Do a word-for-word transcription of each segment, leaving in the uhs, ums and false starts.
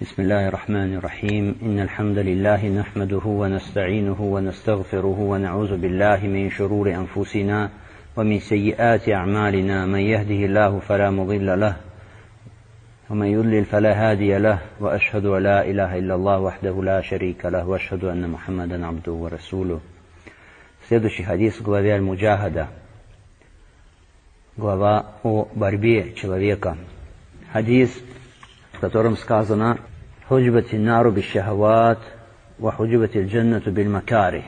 بسم الله الرحمن الرحيم إن الحمد لله نحمده ونستعينه ونستغفره ونعوذ بالله من شرور أنفسنا ومن سيئات أعمالنا من يهده الله فلا مضل له ومن يضلل فلا هادي له وأشهد أن لا إله إلا الله وحده لا شريك له وأشهد أن محمدا عبده ورسوله. Следующий хадис в главе Аль-Муджахада, глава о борьбе человека. Хадис, в котором сказано: «Худжбати нару бишшахават, ва худжбати джаннату биль-макарих».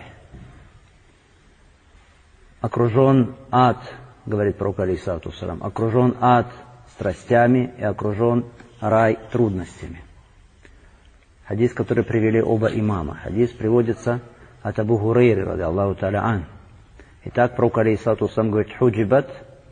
Окружен ад, говорит пророк алейхиссалату вассалам, окружен ад страстями и окружен рай трудностями. Хадис, который привели оба имама. Хадис приводится от Абу Хурайры, ради Аллаху та'аля ан. Итак, пророк алейхиссалату вассалам говорит: «Худжбат»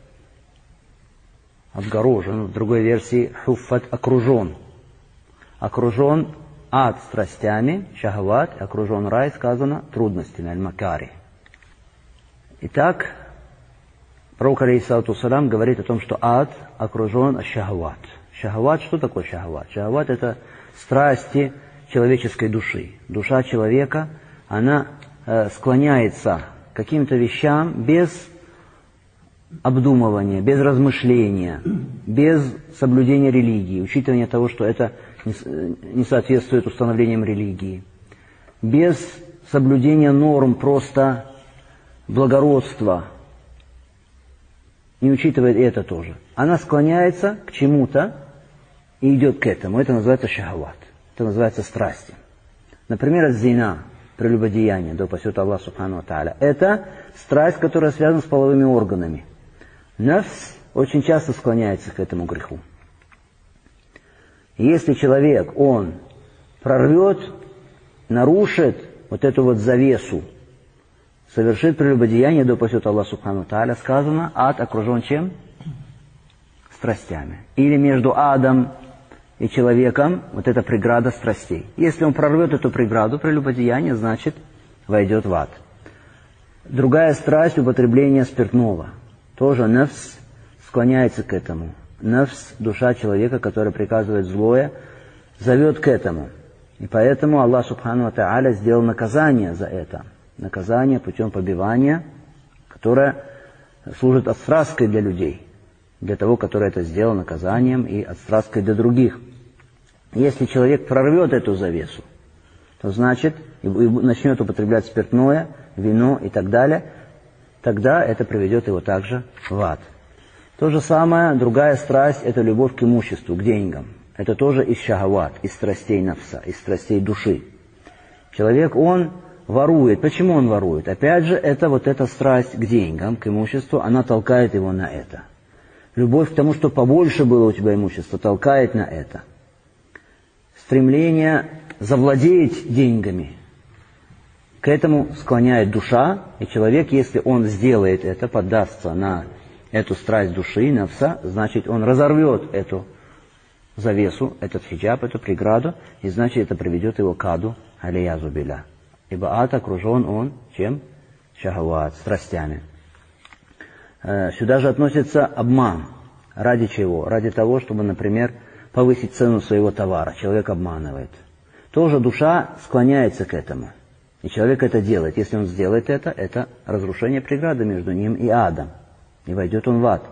отгорожен, в другой версии «хуффат» окружен. Окружен ад страстями, шахават, окружен рай, сказано, трудностями, аль-макари. Итак, пророк алейхиссалату вассалам говорит о том, что ад окружен шахават. Шахават, что такое шахават? Шахават — это страсти человеческой души. Душа человека, она э, склоняется к каким-то вещам без обдумывания, без размышления, без соблюдения религии, учитывания того, что это не соответствует установлениям религии, без соблюдения норм просто благородства, не учитывает это тоже. Она склоняется к чему-то и идет к этому. Это называется шахават, это называется страсти. Например, зина, прелюбодеяние, да упасет Аллах субхану ва тааля. Это страсть, которая связана с половыми органами. Нафс очень часто склоняется к этому греху. Если человек, он прорвет, нарушит вот эту вот завесу, совершит прелюбодеяние, да упасет Аллах субхану ва тааля, сказано, ад окружен чем? Страстями. Или между адом и человеком вот эта преграда страстей. Если он прорвет эту преграду прелюбодеяния, значит, войдет в ад. Другая страсть — употребление спиртного. Тоже нафс склоняется к этому. Нафс, душа человека, которая приказывает злое, зовет к этому. И поэтому Аллах субхану ва тааля сделал наказание за это. Наказание путем побивания, которое служит отстрасткой для людей, для того, который это сделал, наказанием и отстрасткой для других. Если человек прорвет эту завесу, то значит, и начнет употреблять спиртное, вино и так далее, тогда это приведет его также в ад. То же самое, другая страсть — это любовь к имуществу, к деньгам. Это тоже из шахават, из страстей нафса, из страстей души. Человек, он ворует. Почему он ворует? Опять же, это вот эта страсть к деньгам, к имуществу, она толкает его на это. Любовь к тому, что побольше было у тебя имущества, толкает на это. Стремление завладеть деньгами, к этому склоняет душа, и человек, если он сделает это, поддастся на эту страсть души, нафса, значит, он разорвет эту завесу, этот хиджаб, эту преграду, и значит, это приведет его к аду, алиязу билля. Ибо ад окружен он чем? Шахават, страстями. Сюда же относится обман. Ради чего? Ради того, чтобы, например, повысить цену своего товара. Человек обманывает. Тоже душа склоняется к этому. И человек это делает. Если он сделает это, это разрушение преграды между ним и адом. И войдет он в ад.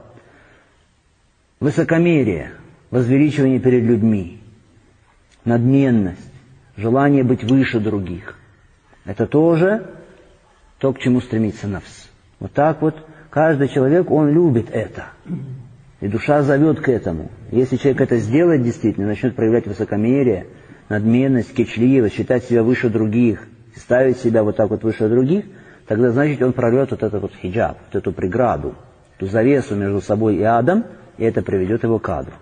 Высокомерие, возвеличивание перед людьми, надменность, желание быть выше других. Это тоже то, к чему стремится нафс. Вот так вот каждый человек, он любит это. И душа зовет к этому. Если человек это сделает действительно, начнет проявлять высокомерие, надменность, кичливость, считать себя выше других, ставить себя вот так вот выше других, тогда, значит, он прорвет вот этот вот хиджаб, вот эту преграду, эту завесу между собой и адом, и это приведет его к аду.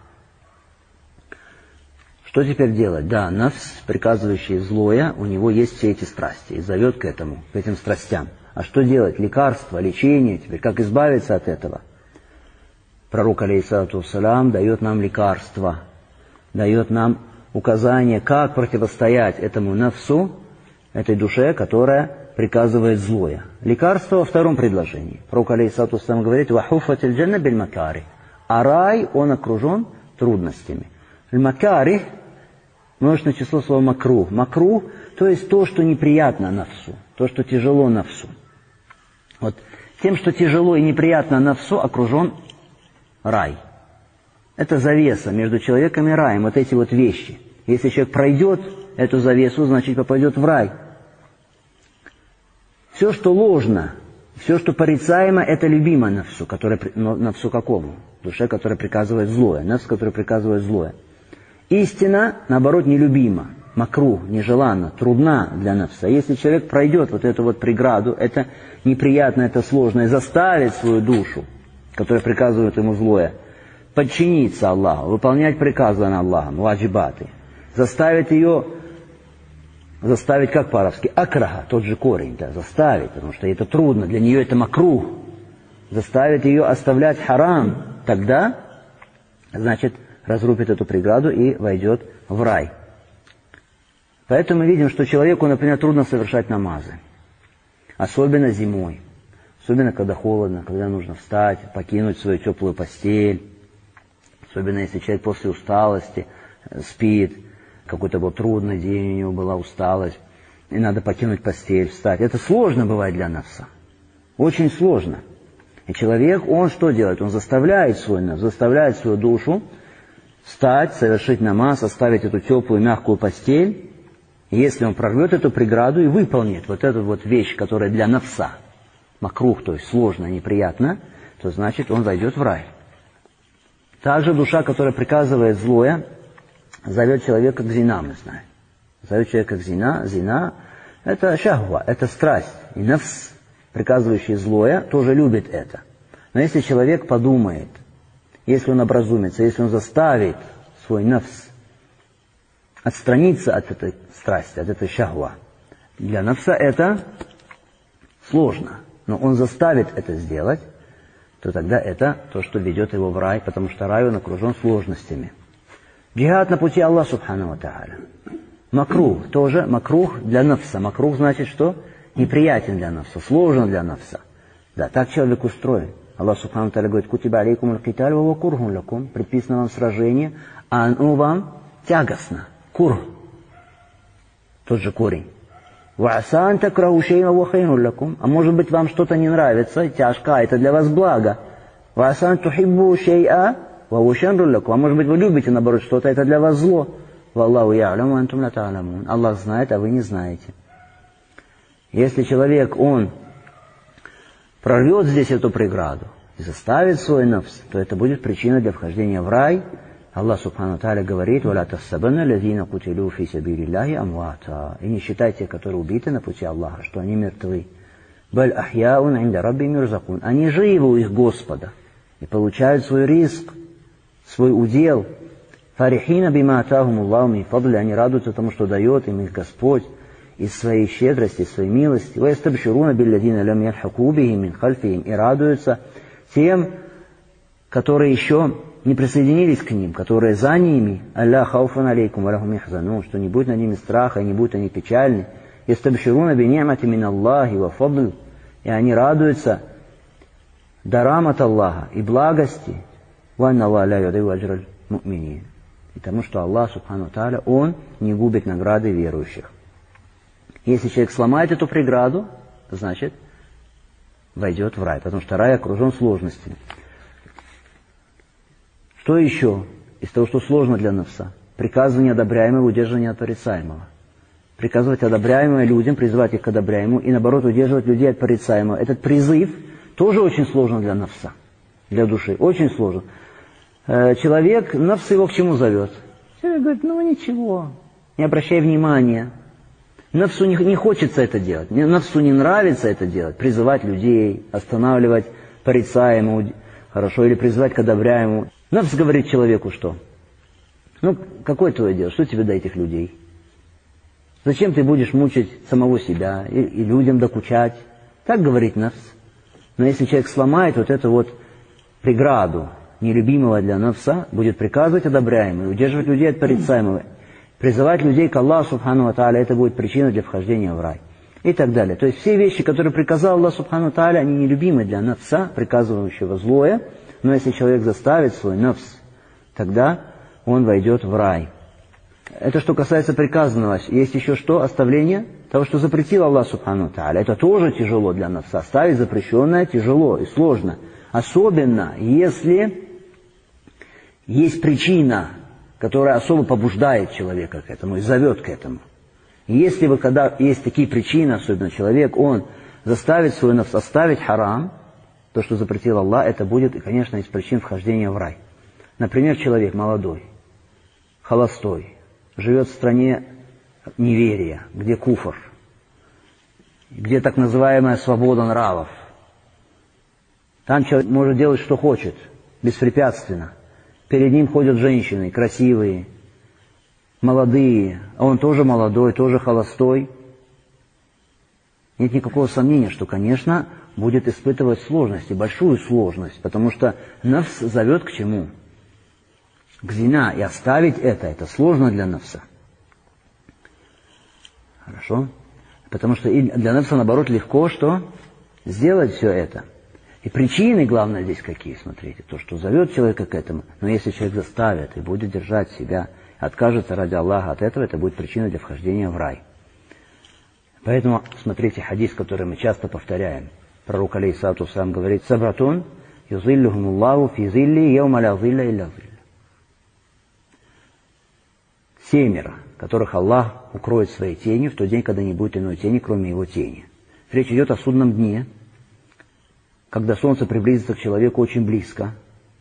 Что теперь делать? Да, нафс, приказывающий злое, у него есть все эти страсти, и зовет к этому, к этим страстям. А что делать? Лекарство, лечение теперь, как избавиться от этого? Пророк, алейхиссалату вассалам, дает нам лекарство, дает нам указание, как противостоять этому нафсу, этой душе, которая приказывает злое. Лекарство во втором предложении. Пророк, алейхиссалату вассалам, говорит: «Вахуффатиль джанна биль-макари». А рай, он окружен трудностями. Аль-макари множественное число слова макрух. Макрух, то есть то, что неприятно нафсу, то, что тяжело нафсу. Вот тем, что тяжело и неприятно нафсу, окружен рай. Это завеса между человеком и раем, вот эти вот вещи. Если человек пройдет эту завесу, значит попадет в рай. Все, что ложно, все, что порицаемо, это любимо нафсу, которое, нафсу какому? Душе, которая приказывает злое, нафс, которая приказывает злое. Истина, наоборот, нелюбима, макрух, нежеланна, трудна для нафса. Если человек пройдет вот эту вот преграду, это неприятно, это сложно, и заставит свою душу, которая приказывает ему злое, подчиниться Аллаху, выполнять приказы Аллаха, ваджибаты, заставит ее, заставить как по-арабски, акраха, тот же корень, да, заставить, потому что это трудно, для нее это макрух, заставит ее оставлять харам, тогда, значит, разрубит эту преграду и войдет в рай. Поэтому мы видим, что человеку, например, трудно совершать намазы, особенно зимой, особенно когда холодно, когда нужно встать, покинуть свою теплую постель, особенно если человек после усталости спит, какой-то был трудный день, у него была усталость, и надо покинуть постель, встать. Это сложно бывает для нафса. Очень сложно. И человек, он что делает? Он заставляет свой нафс, заставляет свою душу встать, совершить намаз, оставить эту теплую, мягкую постель. И если он прорвет эту преграду и выполнит вот эту вот вещь, которая для нафса, макрух, то есть сложно, неприятно, то значит он войдет в рай. Также душа, которая приказывает злое, зовет человека к зина, мы знаем. Зовет человека к зина. Зина – это шахва, это страсть. И нафс, приказывающий злое, тоже любит это. Но если человек подумает, если он образумится, если он заставит свой нафс отстраниться от этой страсти, от этой шахва, для нафса это сложно. Но он заставит это сделать, то тогда это то, что ведет его в рай, потому что рай он окружен сложностями. Джихад на пути Аллаха Субхану ва Тааля. Макрух тоже, макрух для нафса. Макрух значит что? Неприятен для нафса, сложен для нафса. Да, так человек устроен. Аллах Субхану ва Тааля говорит: «Кутиба алейкум аль-киталь ва курхун лакум». Предписано вам сражение, а оно вам тягостно. Курх. Тот же корень. «Ваасан такраху шей'ан ва хайрун лакум». А может быть вам что-то не нравится, тяжко, а это для вас благо. «Ваасан тухиббу шей'а». А может быть, вы любите, наоборот, что-то, это для вас зло. Валлаху я'ламу ва антум ла та'ламун. Аллах знает, а вы не знаете. Если человек, он прорвет здесь эту преграду и заставит свой нафс, то это будет причиной для вхождения в рай. Аллах Субхану ва Тааля говорит: «Ва ла тахсабанна лазина кутилу фи сабилиллахи амвата». И не считайте, которые убиты на пути Аллаха, что они мертвы. «Баль ахьяун инда раббихим юрзакун». Они живы у их Господа и получают свой риск, свой удел. Фарихина бима атахум Аллаху мин фадли. Они радуются тому, что дает им их Господь из своей щедрости, из своей милости. Ва ястабшируна билладина лам ялхаку бихим мин хальфихим. И радуются тем, которые еще не присоединились к ним, которые за ними. Алла хауфан алейкум ва лахум яхзанун. Что не будет над ними страха, и не будут они печальны. Ястабшируна би ни'мати мин Аллахи ва фадл. И они радуются дарам от Аллаха и благости. И тому, что Аллах Субхану ва Тааля, Он не губит награды верующих. Если человек сломает эту преграду, значит, войдет в рай, потому что рай окружен сложностями. Что еще из того, что сложно для нафса? Приказывание одобряемого, удерживание от порицаемого. Приказывать одобряемое людям, призывать их к одобряемому, и наоборот удерживать людей от порицаемого. Этот призыв тоже очень сложно для нафса, для души, очень сложно. Человек, нафс его к чему зовет? Человек говорит: ну ничего, не обращай внимания. Нафсу не, не хочется это делать, нафсу не нравится это делать, призывать людей, останавливать порицаемому, хорошо, или призывать к одобряемому. Нафс говорит человеку что? Ну, какое твое дело, что тебе до этих людей? Зачем ты будешь мучить самого себя и, и людям докучать? Так говорит нафс. Но если человек сломает вот эту вот преграду, нелюбимого для нафса, будет приказывать одобряемого, удерживать людей от порицаемого, призывать людей к Аллаху Субхану ва Тааля, это будет причиной для вхождения в рай. И так далее. То есть все вещи, которые приказал Аллах Субхану ва Тааля, они нелюбимы для нафса, приказывающего злое, но если человек заставит свой нафс, тогда он войдет в рай. Это что касается приказанного. Есть еще что? Оставление того, что запретил Аллах Субхану ва Тааля. Это тоже тяжело для нас. Оставить запрещенное тяжело и сложно. Особенно, если есть причина, которая особо побуждает человека к этому и зовет к этому. И если вы, когда есть такие причины, особенно человек, он заставит свой нафс оставить харам, то, что запретил Аллах, это будет, конечно, из причин вхождения в рай. Например, человек молодой, холостой, живет в стране неверия, где куфр, где так называемая свобода нравов. Там человек может делать, что хочет, беспрепятственно. Перед ним ходят женщины, красивые, молодые, а он тоже молодой, тоже холостой. Нет никакого сомнения, что, конечно, будет испытывать сложность, и большую сложность, потому что нафс зовет к чему? К зина, и оставить это, это сложно для нафса. Хорошо? Потому что и для нафса, наоборот, легко, что? Сделать все это. И причины, главное, здесь какие, смотрите, то, что зовет человека к этому. Но если человек заставит и будет держать себя, откажется ради Аллаха от этого, это будет причиной для вхождения в рай. Поэтому, смотрите, хадис, который мы часто повторяем. Пророк алейхиссалату вассалям говорит: «Сабратун юзиллюхумуллаху фи зилли яума ла зилля илля зилля». Семеро, которых Аллах укроет своей тенью в тот день, когда не будет иной тени, кроме его тени. Речь идет о судном дне, когда солнце приблизится к человеку очень близко.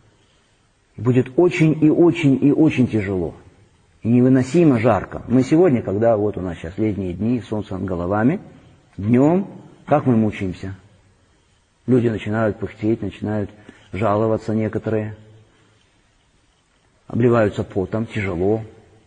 И будет очень и очень и очень тяжело. И невыносимо жарко. Мы сегодня, когда вот у нас сейчас летние дни, солнце над головами, днем, как мы мучаемся? Люди начинают пыхтеть, начинают жаловаться некоторые, обливаются потом, тяжело.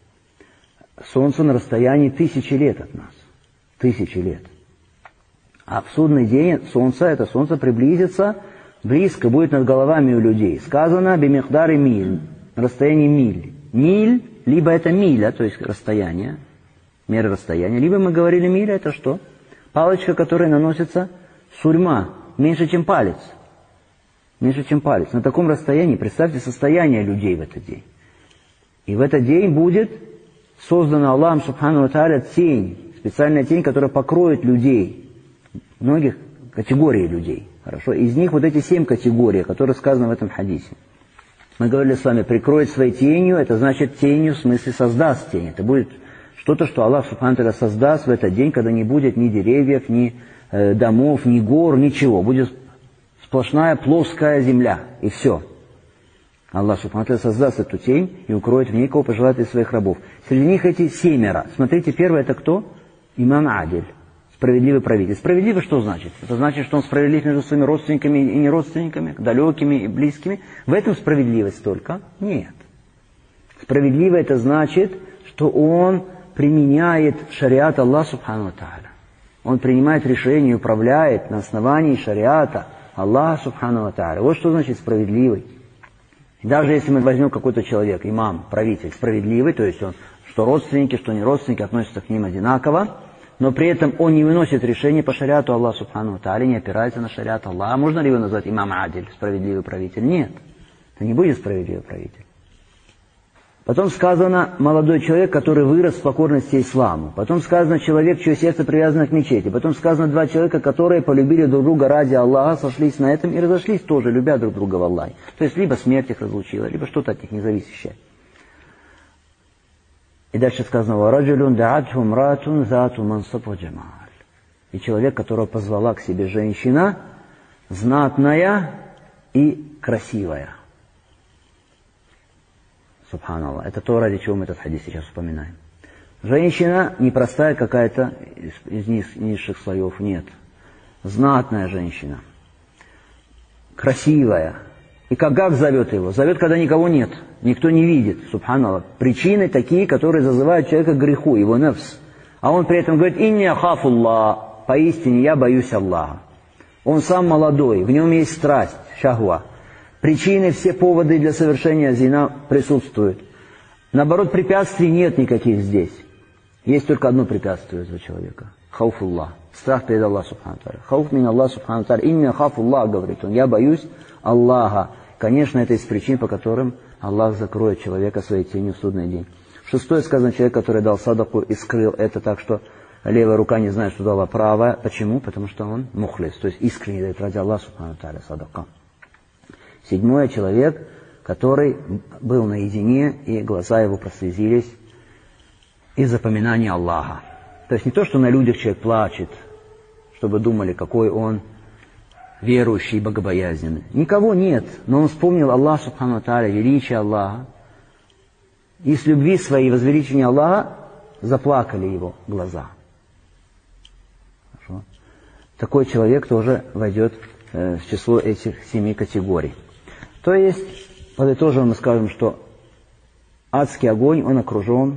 Солнце на расстоянии тысячи лет от нас. Тысячи лет. А в судный день солнце, это солнце приблизится, близко будет над головами у людей. Сказано бимихдари миль, на расстоянии миль. Миль, либо это миля, то есть расстояние, мера расстояния, либо мы говорили миля, это что? Палочка, которая наносится сурьма, меньше, чем палец. Меньше, чем палец. На таком расстоянии, представьте состояние людей в этот день. И в этот день будет создана Аллахом Субхану ва Тааля тень, специальная тень, которая покроет людей, многих категорий людей. Хорошо? Из них вот эти семь категорий, которые сказаны в этом хадисе. Мы говорили с вами, прикроет своей тенью, это значит тенью, в смысле создаст тень. Это будет что-то, что Аллах Субхану ва Тааля создаст в этот день, когда не будет ни деревьев, ни э, домов, ни гор, ничего. Будет сплошная плоская земля, и все. Аллах Субхану ва Тааля создаст эту тень и укроет в ней, кого пожелает из своих рабов. Среди них эти семеро. Смотрите, первый это кто? Имам Адиль. Справедливый правитель. Справедливый что значит? Это значит, что он справедлив между своими родственниками и неродственниками, далекими и близкими. В этом справедливость только? Нет. Справедливый это значит, что он применяет шариат Аллаха Субхану ва Тааля. Он принимает решения и управляет на основании шариата Аллаха Субхану ва Тааля. Вот что значит справедливый. Даже если мы возьмем какой-то человек, имам, правитель, справедливый, то есть он, что родственники, что не родственники, относятся к ним одинаково, но при этом он не выносит решение по шариату Аллаха Субхану ва Тааля, не опирается на шариат Аллаха. Можно ли его назвать имам Адиль, справедливый правитель? Нет. Это не будет справедливый правитель. Потом сказано молодой человек, который вырос в покорности исламу. Потом сказано человек, чье сердце привязано к мечети. Потом сказано два человека, которые полюбили друг друга ради Аллаха, сошлись на этом и разошлись тоже, любя друг друга в Аллахе. То есть либо смерть их разлучила, либо что-то от них независящее. И дальше сказано: «Вараджулюн даатху мратун зату мансаб ва джамаль». И человек, которого позвала к себе женщина, знатная и красивая. Субханаллах. Это то, ради чего мы этот хадис сейчас вспоминаем. Женщина непростая какая-то из, из низ, низших слоев, нет. Знатная женщина. Красивая. И как, как зовет его? Зовет, когда никого нет. Никто не видит. Субханаллах. Причины такие, которые зазывают человека к греху, его нафс. А он при этом говорит: «Инни ахафуллах». Поистине я боюсь Аллаха. Он сам молодой, в нем есть страсть, шахва. Причины, все поводы для совершения зина присутствуют. Наоборот, препятствий нет никаких здесь. Есть только одно препятствие у этого человека. Хауфуллах. Страх перед Аллахом Субхану ва Тааля. Хауф мин Аллах Субхану ва Тааля. Инни ахафуллах, говорит он. Я боюсь Аллаха. Конечно, это из причин, по которым Аллах закроет человека своей тенью в судный день. Шестое сказано, человек, который дал садаку и скрыл это так, что левая рука не знает, что дала правая. Почему? Потому что он мухлис, то есть искренне дает ради Аллаха субхану тааля садака. Седьмое, человек, который был наедине, и глаза его прослезились из запоминания Аллаха. То есть не то, что на людях человек плачет, чтобы думали, какой он верующий и богобоязненный. Никого нет, но он вспомнил Аллаха субхану тааля, величие Аллаха. И с любви своей и возвеличения Аллаха заплакали его глаза. Хорошо. Такой человек тоже войдет э, в число этих семи категорий. То есть, подытожим, мы скажем, что адский огонь, он окружен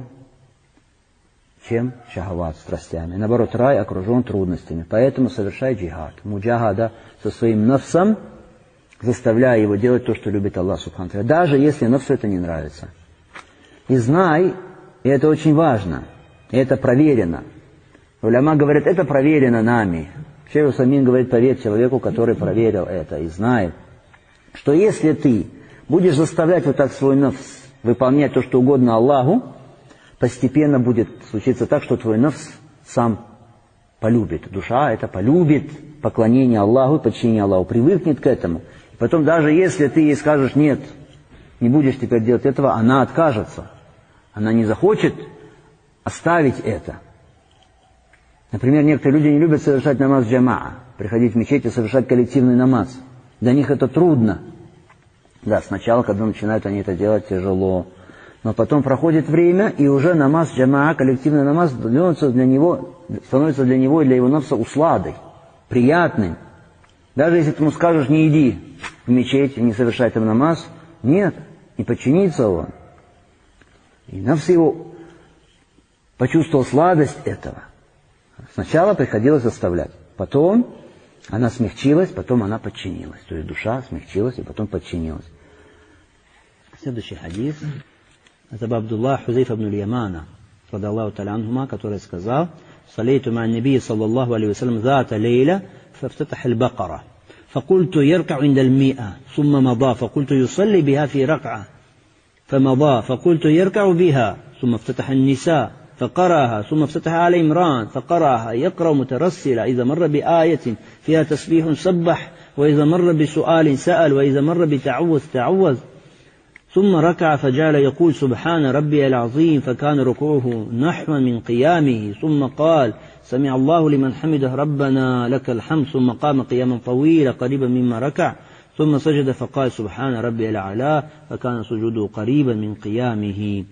чем? Шахават, страстями. Наоборот, рай окружен трудностями. Поэтому совершай джихад. Муджахада со своим нафсом, заставляя его делать то, что любит Аллах субхану тааля. Даже если нафсу это не нравится. И знай, и это очень важно, и это проверено. Уляма говорит, это проверено нами. Шейх Усаймин говорит, поверь человеку, который проверил это и знает, что если ты будешь заставлять вот так свой нафс выполнять то, что угодно Аллаху, постепенно будет случиться так, что твой нафс сам полюбит. Душа это полюбит поклонение Аллаху, подчинение Аллаху, привыкнет к этому. И потом даже если ты ей скажешь, нет, не будешь теперь делать этого, она откажется. Она не захочет оставить это. Например, некоторые люди не любят совершать намаз джамаа, приходить в мечеть и совершать коллективный намаз. Для них это трудно. Да, сначала, когда начинают они это делать, тяжело. Но потом проходит время, и уже намаз джамаа, коллективный намаз, становится для него, становится для него и для его нафса усладой, приятным. Даже если ты ему скажешь, не иди в мечеть, не совершай там намаз, нет, не подчинится он. И нафс его почувствовал сладость этого. Сначала приходилось заставлять. Потом она смягчилась, потом она подчинилась. То есть душа смягчилась и потом подчинилась. Следующий хадис. Это Абдуллах Хузейфа ибн Аль-Ямана, ради Аллаху та'аля анхума, который сказал: «Салейту ма набии саллаллаху алейхи вассалям зата лейля, фафтатах аль-бакара. فقلت يركع عند المئة ثم مضى فقلت يصلي بها في ركعة فمضى فقلت يركع بها ثم افتتح النساء فقرأها ثم افتتح آل عمران فقرأها يقرأ مترسلا إذا مر بآية فيها تسبيح سبح وإذا مر بسؤال سأل وإذا مر بتعوذ تعوذ ثم ركع فجعل يقول سبحان ربي العظيم فكان ركوعه نحوا من قيامه ثم قال سمع الله لمن حمده ربنا لك الحمد ثم قام قياما طويلا قريبا مما ركع ثم سجد فقال سبحان ربي الأعلى فكان سجوده قريبا من قيامه».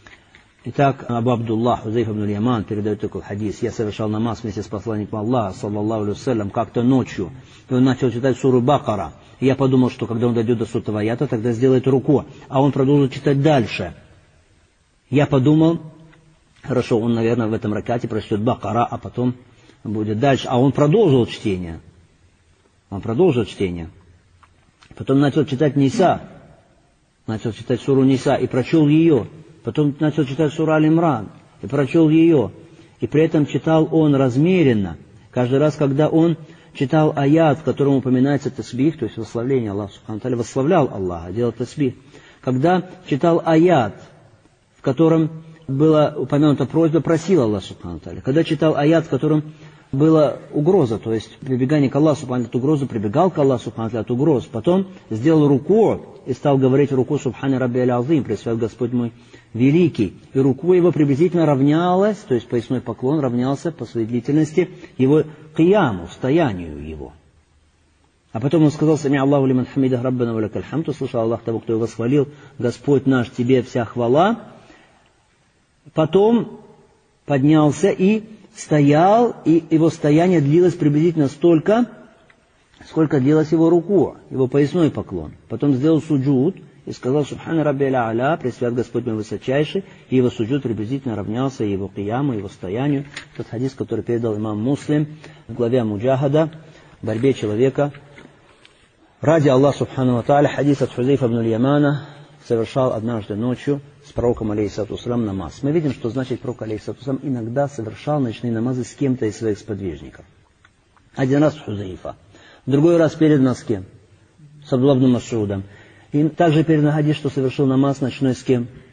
Итак, Абу Абдуллах Хузейфа ибн Аль-Яман передает такой хадис. Я совершал намаз вместе с посланником Аллаха, саллаллаху алейхи вассалям, как-то ночью. И он начал читать суру Бакара. И я подумал, что когда он дойдет до сотого аята, тогда сделает руку. А он продолжил читать дальше. Я подумал, хорошо, он, наверное, в этом ракате прочтет Бакара, а потом будет дальше. А он продолжил чтение. Он продолжил чтение. Потом начал читать Ниса. Начал читать суру Ниса и прочел ее. Потом начал читать суру Аль-Имран и прочел ее. И при этом читал он размеренно. Каждый раз, когда он читал аят, в котором упоминается тасбих, то есть восславление Аллаха субхану тааля, восславлял Аллаха, делал тасбих. Когда читал аят, в котором была упомянута просьба, просил Аллаха субхану тааля. Когда читал аят, в котором была угроза, то есть прибегание к Аллаху субхану тааля от угрозы, прибегал к Аллаху субхану тааля от угроз. Потом сделал руку и стал говорить руку Субхана Рабби аль-Азим, пресвят Господь мой великий. И руку его приблизительно равнялась, то есть поясной поклон равнялся по своей длительности его кияму, стоянию его. А потом он сказал: «Сами Аллаху лиман хамидах раббана ва лакаль хамд», услышал Аллах того, кто его восхвалил: «Господь наш, тебе вся хвала». Потом поднялся и стоял, и его стояние длилось приблизительно столько, сколько длилась его руку, его поясной поклон. Потом сделал суджуд и сказал: «Субхана рабби аль-а'ля», пресвят Господь мой высочайший, и его суджуд приблизительно равнялся его кияму, его стоянию. Тот хадис, который передал имам Муслим в главе Муджахада, в борьбе человека ради Аллаха субхану ва тааля. Хадис от Хузейфа ибн Аль-Ямана: совершал однажды ночью с пророком алейхиссалату вассалям намаз. Мы видим, что значит пророк алейхиссалату вассалям иногда совершал ночные намазы с кем-то из своих сподвижников. Один раз Хузейфа, в другой раз передано с кем? С Абдуллахом ибн Мас'удом. И также передано хадис, что совершил намаз ночной с кем?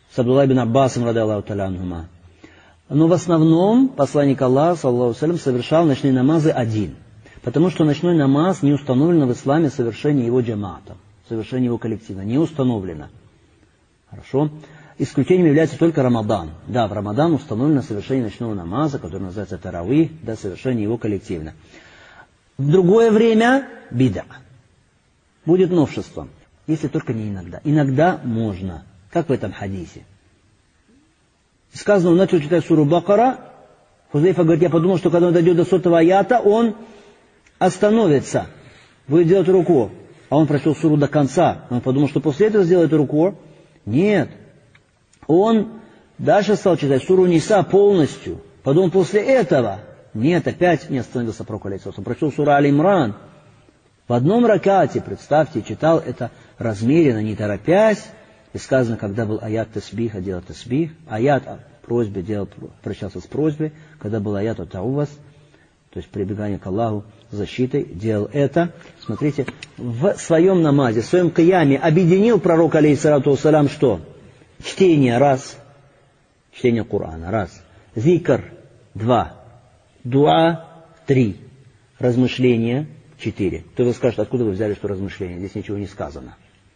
с Абдулла ибн Аббасом, ради Аллаху та'аля анхума. Но в основном посланник Аллаха, саллаллаху алейхи ва саллям, совершал ночные намазы один. Потому что ночной намаз не установлено в исламе совершение его джамаатом, совершение его коллективно. Не установлено. Хорошо? Исключением является только Рамадан. Да, в Рамадан установлено совершение ночного намаза, который называется таравих, да, совершение его коллективно. В другое время бида. Будет новшеством. Если только не иногда. Иногда можно. Как в этом хадисе. Сказано, он начал читать суру Бакара. Хузейфа говорит, я подумал, что когда он дойдет до сотого аята, он остановится, будет делать руку. А он прочел суру до конца. Он подумал, что после этого сделает руку. Нет. Он дальше стал читать суру Ниса полностью. Подумал, после этого. Нет, опять не остановился пророк алейхиссалям. Он прочел суру Аль-Имран. В одном ракате, представьте, читал это размеренно, не торопясь. И сказано, когда был аят тасбиха, делал тасбих. Аят о просьбе делал, прощался с просьбой. Когда был аят о таувас, то есть прибегание к Аллаху, защитой, делал это. Смотрите, в своем намазе, в своем кияме объединил пророк, алейхиссалату вассалям, что? Чтение, раз. Чтение Корана, раз. Зикр, два. Дуа, три. Размышления, четыре. Кто-то скажет, откуда вы взяли, что размышления? Здесь ничего не сказано.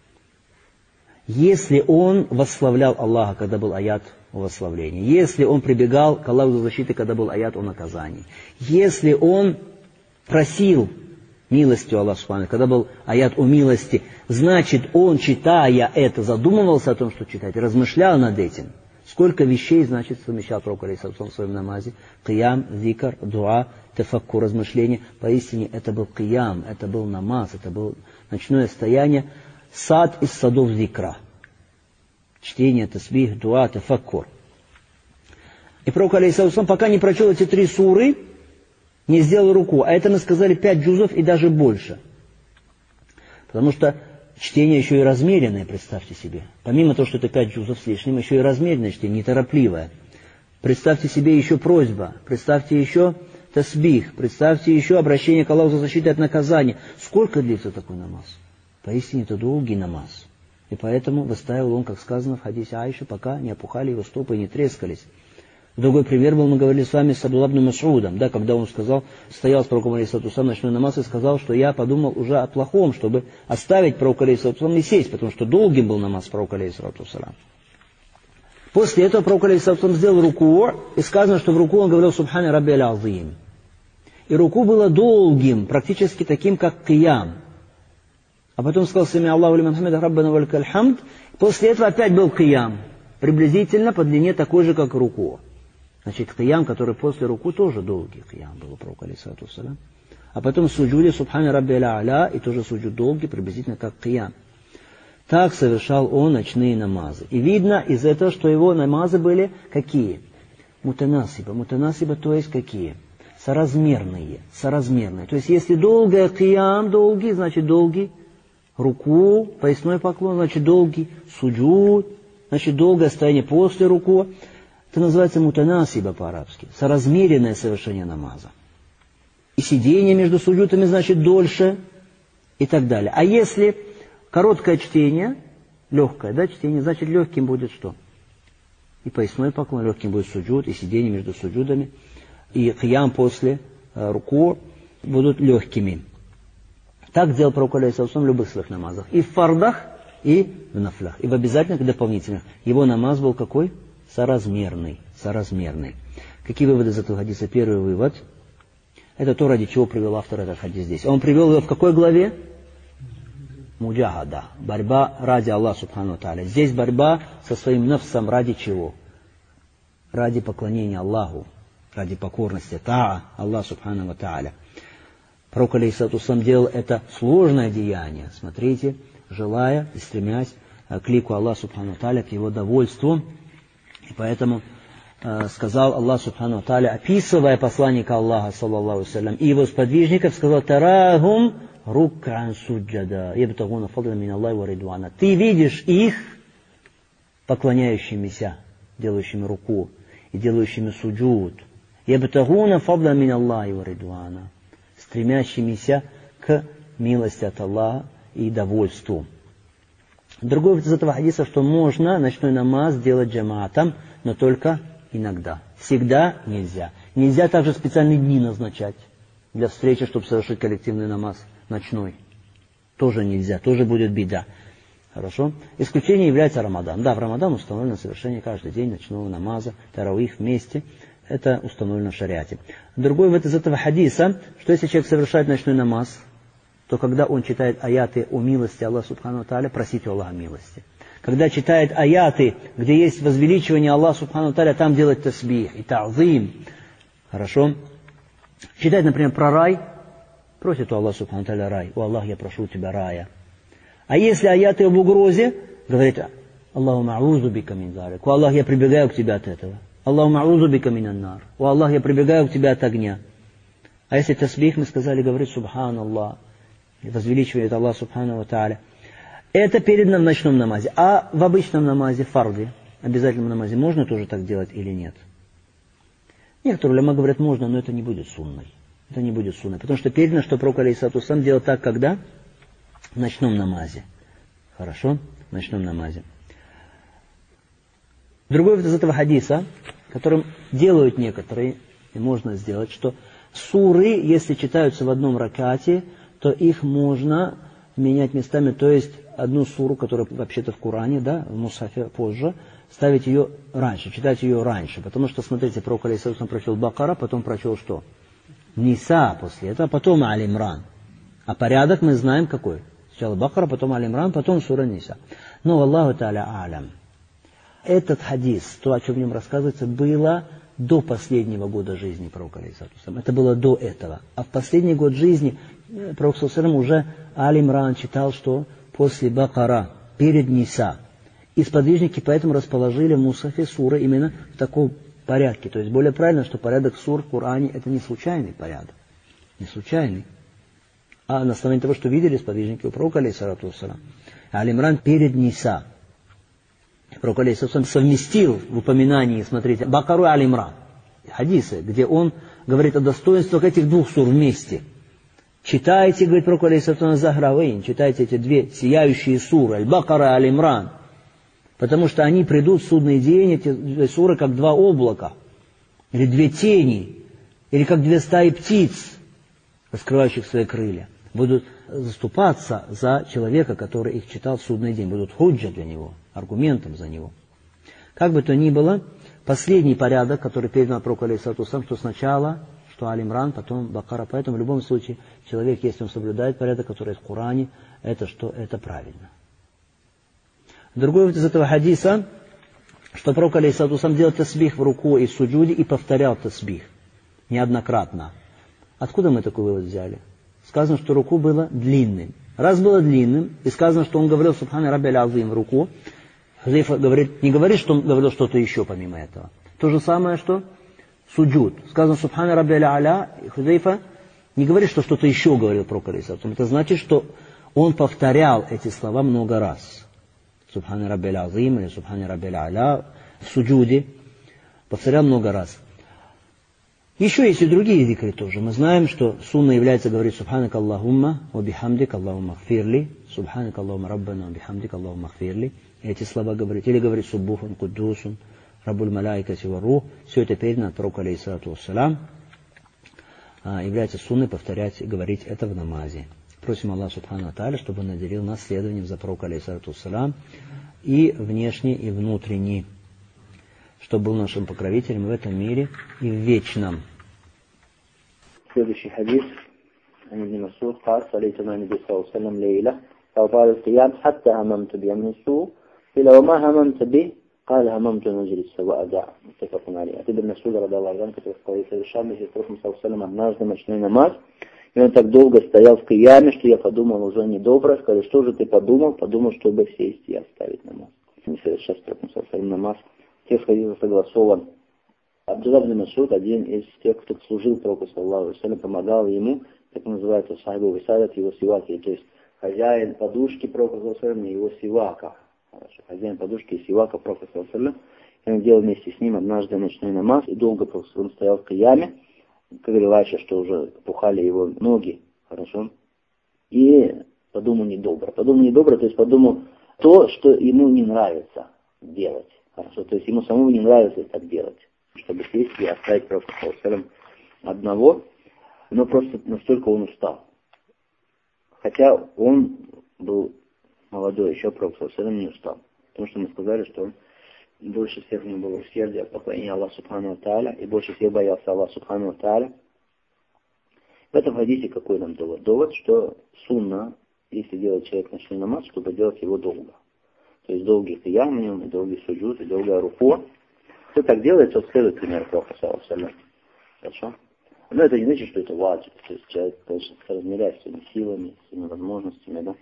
Если он восславлял Аллаха, когда был аят о восславлении, если он прибегал к Аллаху за защитой, когда был аят о наказании, если он просил милостью Аллаха Субхану, когда был аят о милости, значит, он, читая это, задумывался о том, что читать, размышлял над этим. Сколько вещей, значит, совмещал пророк алейхиссалям в своем намазе? Киям, зикр, дуа, тафакку, размышление. Поистине, это был киям, это был намаз, это было ночное стояние. Сад из садов зикра. Чтение, тасбих, дуа, тафаккур. И пророк алейхиссалям, пока не прочел эти три суры, не сделал руку. А это мы сказали пять джузов и даже больше. Потому что чтение еще и размеренное, представьте себе. Помимо того, что это пять джузов с лишним, еще и размеренное чтение, неторопливое. Представьте себе еще просьба, представьте еще тасбих, представьте еще обращение к Аллаху за защитой от наказания. Сколько длится такой намаз? Поистине это долгий намаз. И поэтому выстаивал он, как сказано в хадисе Аиши, пока не опухали его стопы и не трескались. Другой пример был, мы говорили с вами с Абдулла ибн Мас'удом, да, когда он сказал, стоял с пророком алейхиссалям ночной намаз и сказал, что я подумал уже о плохом, чтобы оставить пророка алейхиссалям и сесть, потому что долгим был намаз пророка алейхиссалям. После этого пророк алейхиссалям сделал руку, и сказано, что в руку он говорил «Субхана рабби аль-азим». И руку было долгим, практически таким, как киям. А потом сказал «Сами Аллаху лиман хамида раббана ва лакаль хамд». После этого опять был киям, приблизительно по длине такой же, как руку. Значит, киям, который после руку, тоже долгий киям был у пророка алейхиссалату вассалям. А потом суджуди «Субхана рабби аль-а'ля», и тоже суджуд долгий, приблизительно как киям. Так совершал он ночные намазы. И видно из этого, что его намазы были какие? Мутанасиба. Мутанасиба, то есть какие? Соразмерные. Соразмерные. То есть, если долгое киям, долгий, значит долгий. Руку, поясной поклон, значит долгий. Суджуд, значит долгое стояние после руку. Это называется мутанасиба по-арабски. Соразмеренное совершение намаза. И сидение между суджутами, значит дольше. И так далее. А если короткое чтение, легкое, да, чтение, значит легким будет что? И поясной поклон, легким будет суджуд, и сидение между суджудами, и киям после э, руку будут легкими. Так делал пророк алейхиссалям в любых своих намазах. И в фардах, и в нафлях, и в обязательных, и дополнительных. Его намаз был какой? Соразмерный. Соразмерный. Какие выводы из этого хадиса? Первый вывод. Это то, ради чего привел автор этот хадис здесь. Он привел его в какой главе? Муджахада. Борьба ради Аллаха субхану тааля. Здесь борьба со своим нафсом ради чего? Ради поклонения Аллаху. Ради покорности. Таа Аллаху субхану тааля. Пророк алейхиссалям делал это сложное деяние. Смотрите, желая и стремясь к лику Аллаха субхану тааля, к его довольству. И поэтому э, сказал Аллах субхану тааля, описывая посланника Аллаха, саллаллаху алейхи, и его сподвижников, сказал: «Тарахум руккан суджада, ябтагуна фадла мин Аллахи ва ридвана». Ты видишь их, поклоняющимися, делающими руку и делающими суджуд. Ябтагуна фадла мин Аллахи ва ридвана, стремящимися к милости от Аллаха и довольству. Другой из этого хадиса, что можно ночной намаз делать джамаатом, но только иногда. Всегда нельзя. Нельзя также специальные дни назначать для встречи, чтобы совершить коллективный намаз ночной. Тоже нельзя, тоже будет беда. Хорошо? Исключением является Рамадан. Да, в Рамадан установлено совершение каждый день ночного намаза, таравих вместе. Это установлено в шариате. Другой вывод из этого хадиса, что если человек совершает ночной намаз, то когда он читает аяты о милости Аллаха Субхану ва Тааля, просите у Аллаха милости. Когда читает аяты, где есть возвеличивание Аллаха Субхану ва Тааля, там делать тасбих и та'зим. Хорошо? Читает, например, про рай, просит у Аллаха Субхану ва Тааля рай. О Аллах, я прошу у тебя рая. А если аяты об угрозе, говорит: Аллаху а'узу бика мин залик. О Аллах, я прибегаю к тебе от этого. Аллаху а'узу бика мин ан-нар. О Аллах, я прибегаю к тебе от огня. А если тасбих, мы сказали, говорит Субханаллах, возвеличивает Аллах Субхану ва Тааля. Это передано в ночном намазе. А в обычном намазе, фарде, обязательном намазе, можно тоже так делать или нет? Некоторые уляма говорят, можно, но это не будет сунной. Это не будет сунной. Потому что передано, что пророк алейхиссалату вассалям делал так, когда? В ночном намазе. Хорошо? В ночном намазе. Другой из этого хадиса, которым делают некоторые, и можно сделать, что суры, если читаются в одном ракате, то их можно менять местами, то есть одну суру, которая вообще-то в Коране, да, в Мусафе позже, ставить ее раньше, читать ее раньше. Потому что, смотрите, пророк алейхиссалату вассалям прочел Бакара, потом прочел что? Ниса после этого, потом Аль-Имран. А порядок мы знаем какой. Сначала Бакара, потом Аль-Имран, потом сура Ниса. Но Аллаху Та'аля Алям. Этот хадис, то, о чем в нем рассказывается, было до последнего года жизни пророка алейхиссалату вассалям. Это было до этого. А в последний год жизни пророк саллаллаху алейхи ва саллям уже Аль-Имран читал, что после Бакара, перед Ниса. И сподвижники поэтому расположили в Мусафе суры именно в таком порядке. То есть более правильно, что порядок сур в Коране это не случайный порядок. Не случайный. А на основании того, что видели сподвижники у пророка алейхиссалату вассалям. Аль-Имран перед Ниса. Пророк алейхиссалату вассалям совместил в упоминании, смотрите, Бакару и Аль-Имран. Хадисы, где он говорит о достоинствах этих двух сур вместе. Читайте, говорит пророк алейхиссалату вассалям, Захравейн, читайте эти две сияющие суры, Аль-Бакара и Аль-Имран. Потому что они придут в судный день, эти суры, как два облака, или две тени, или как две стаи птиц, раскрывающих свои крылья. Будут заступаться за человека, который их читал в судный день. Будут худжа для него, аргументом за него. Как бы то ни было, последний порядок, который передан пророку алейхиссалату вассалям, что сначала, что Аль-Имран, потом Бакара. Поэтому в любом случае человек, если он соблюдает порядок, который есть в Коране, это что? Это правильно. Другой вывод из этого хадиса, что пророк алейхиссалату вассалям делал тасбих в руку и в суджуде и повторял тасбих неоднократно. Откуда мы такой вывод взяли? Сказано, что руку было длинным. Раз было длинным, и сказано, что он говорил Субхана Рабби Азим в руку, Хузайфа говорит, не говорит, что он говорил что-то еще помимо этого. То же самое, что суджуд. Сказано Субхана Рабби А'ля, и Хузайфа не говорит, что что-то еще говорил пророк алейхиссалату вассалям. Это значит, что он повторял эти слова много раз. Субхана Рабби Азим или Субхана Рабби А'ля в суджуде повторял много раз. Еще есть и другие зикры тоже. Мы знаем, что сунна является говорить Субханак Аллахумма ва бихамдик Аллахумма гфирли, Субханак Аллахумма Раббана ва бихамдик Аллахумма гфирли. Эти слова говорить. Или говорить Суббухун Куддусун, Раббуль Малайкати ва Рух. Все это передано от пророка алейхиссалату вассалям. Является сунной повторять и говорить это в намазе. Просим Аллаха Субхану ва Тааля, чтобы он наделил нас следованием за пророка алейхиссалату вассалям и внешне, и внутренне, чтобы был нашим покровителем в этом мире и в вечном. Следующий хадис. عن ابن مسعود قال صليت مع النبي صلى الله عليه وسلم ليلة فطال القيام حتى هممت بأمر سوء قيل وما هممت به قال هممت أن أجلس وأدع متفق عليه. От Ибн Мас'уда радиаллаху анху, который сказал, совершал вместе с пророком саллаллаху алейхи ва саллям однажды ночной намаз, и он так долго стоял в кияме, что я подумал уже недобро, сказал, что же ты подумал? Подумал, чтобы сесть и оставить намаз. Не совершал с пророком саллаллаху алейхи ва саллям намаз. Текст хадиса согласован. Абдуллах ибн Мас'уд, один из тех, кто служил пророку саллаллаху алейхи ва саллям, помогал ему, так называется, сахибу висадат, его сиваки, то есть хозяин подушки пророка саллаллаху алейхи ва саллям, его сивака. Хорошо. Хозяин подушки и сивака пророка саллаллаху алейхи ва саллям. И он делал вместе с ним однажды ночной намаз, и долго он стоял в кияме, как говорил Айша, что уже пухали его ноги, хорошо, и подумал недобро. Подумал недобро, то есть подумал, то, что ему не нравится делать. Хорошо, то есть ему самому не нравится так делать. Чтобы сесть и оставить пророка одного, но просто настолько он устал. Хотя он был молодой, еще пророк не устал. Потому что мы сказали, что он больше всех у него было усердие, поклонение Аллаху Субхану Тааля, и больше всех боялся Аллаха Субхану Тааля. В этом хадисе какой нам довод? Довод, что сунна, если делает человек ночной намаз, чтобы делать его долго. То есть долгий киям, и долгий суджуд, и долгая руку. Кто так делает, тот следует пример Пророка саллаллаху алейхи ва саллям. Хорошо? Но это не значит, что это ваджиб. То есть человек должен размерять своими силами, своими возможностями, да.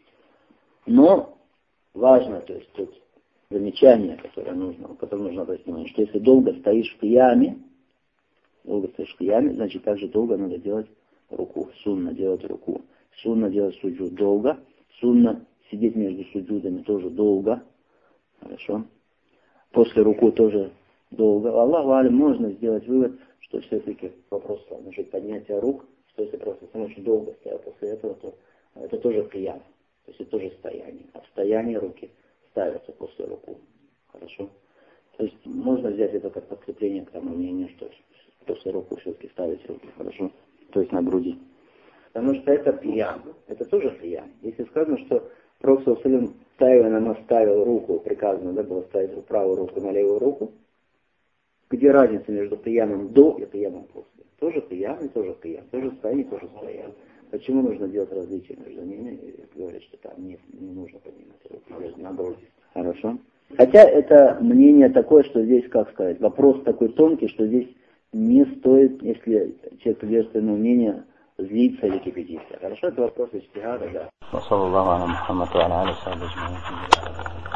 Но важно, то есть тут замечание, которое нужно, которое нужно обратить внимание, что если долго стоишь в кияме, долго стоишь в кияме, значит также долго надо делать руку. Сунна делать руку. Сунна делать суджуд долго. Сунна сидеть между суджудами тоже долго. Хорошо. После руку тоже долго. Аллаху алям, можно сделать вывод, что все-таки вопрос насчет поднятия рук, что если просто сам очень долго стоял после этого, то это тоже киям. То есть это тоже стояние. А в стоянии руки ставятся после руку. Хорошо. То есть можно взять это как подкрепление к тому мнению, что после руку все-таки ставить руки. Хорошо. То есть на груди. Потому что это киям. Это тоже киям. Если сказано, что Пророк саллаллаху алейхи ва саллям, ставя намаз, ставил руку, приказано, да, было ставить правую руку на левую руку. Где разница между киямом до и киямом после? Тоже киям и тоже киям. Тоже стояние, тоже стояние. Почему нужно делать различия между ними? Говорят, что там не, не нужно поднимать руки. Наоборот. Хорошо. Хотя это мнение такое, что здесь, как сказать, вопрос такой тонкий, что здесь не стоит, если человек придерживается своего мнения, злиться или кипятиться. Хорошо, это вопрос иджтихада, да.